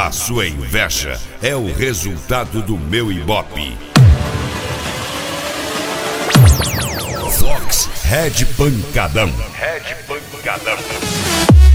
A sua inveja é o resultado do meu ibope. Fox Red Pancadão. Red Pancadão.